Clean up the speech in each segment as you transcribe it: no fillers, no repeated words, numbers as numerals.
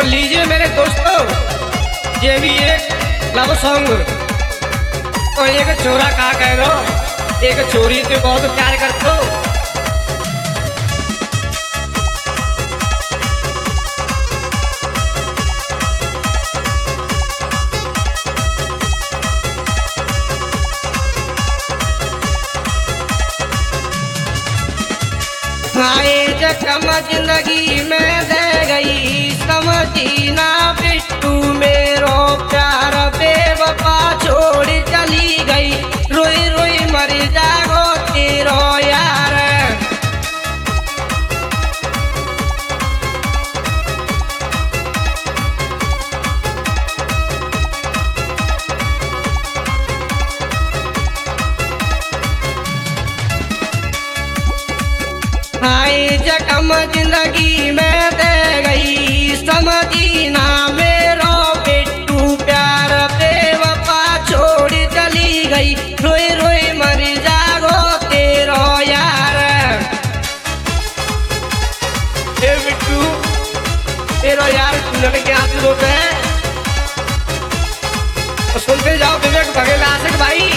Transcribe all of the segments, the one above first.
लीजिए मेरे दोस्तों, ये भी एक लव सॉन्ग। तो एक छोरा का कह दो, एक छोरी से बहुत प्यार करते हो। आए जखम जिंदगी में दे गई, समझी ना बिट्टू मेरो प्यार बेवफा छोड़ चली गई। रोई रोई मर जागो तेरो यार। आए जखम जिंदगी में दे गई, समझी ना मेरो बिट्टू प्यार बेवफा छोड़ चली गई। रोई रोई मर जागो तेरो यार। ए बिट्टू तेरो यार सुनने के आंसू रोते हैं, तो सुनते जाओ विवेक बघेल आशिक भाई।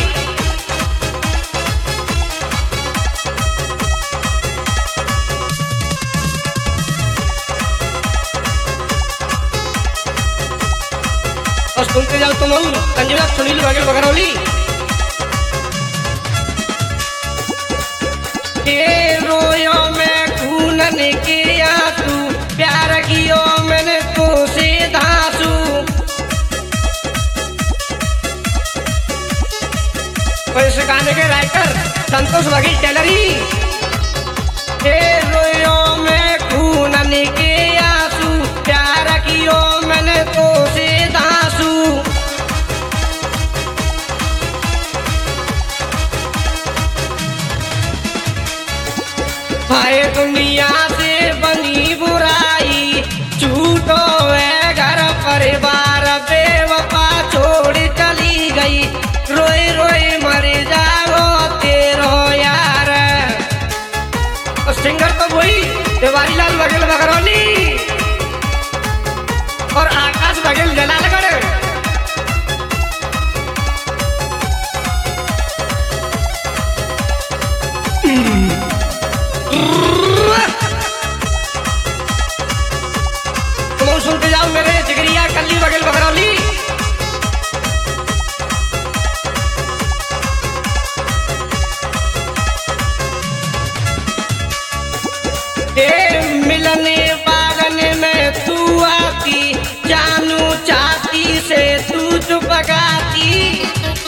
और सुनते जाओ तुम संजीव सुनील बघेल बघरौली। रोयो में खूनन के आंसू, प्यार कियो मैंने तो से धांसू। इस गाने के राइटर संतोष बघेल टेलरी। रोयो में खूनन के आंसू, प्यार कियो मैंने तो से धांसू। हाय दुनिया से बनी बुराई, झूठो है घर परिवार बेवफा छोड़ चली गई। रोई रोई मर जाओ तेरो यार। और सिंगर तो वही देवारी लाल बघेल बघरौली और आकाश बघेल जलालगढ़। तुम सुनते जाओ मेरे जिगरिया कल्ली बघेल बघरौली। मिलने बागन में तू आती, जानू चाहती से तू चुप गाती।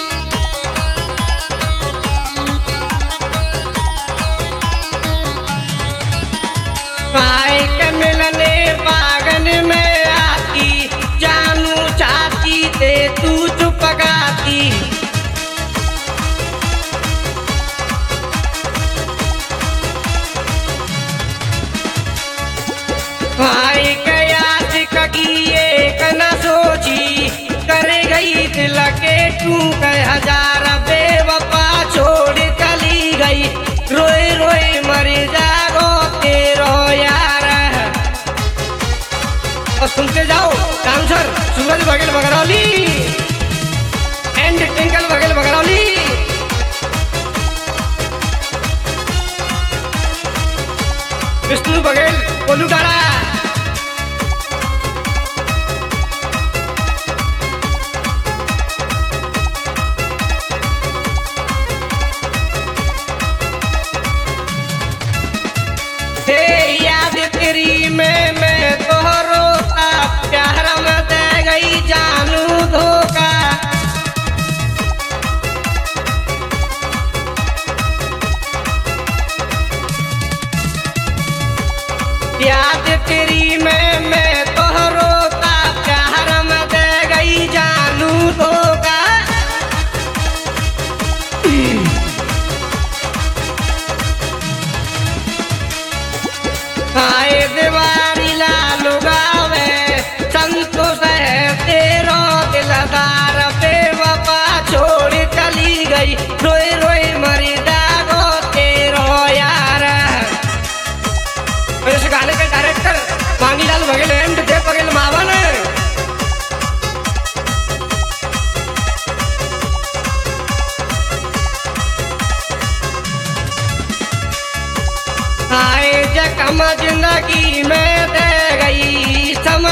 आए के मिलने बागन में आती, जानू चाहती से तू चुप गाती। भाई कयास कगिए न सोची, कर गई दिल के टूक हजार बेवफा छोड़ चली गई। रोई रोई मर जागो तेरो यार। और सुनते जाओ डांसर सूरज बघेल बघरौली एंड टिंकल बघेल बघरौली। विष्णु बघेल कोलूटारा। याद तेरी में मैं तो रोता, प्यार में दे गई जानू धोखा। याद तेरी में मैं तो रोता, प्यार में दे गई जानू धोखा। आए देवारी लालू गावे, संतोष है तेरो दिलदार बेवफा छोड़ चली गई। रोई रोई मरी जागो तेरो यार। इस गाने के डायरेक्टर मांगीलाल बघेल एंड देव बघेल मावन है। आए जख्म जिंदगी में दे गई, समझ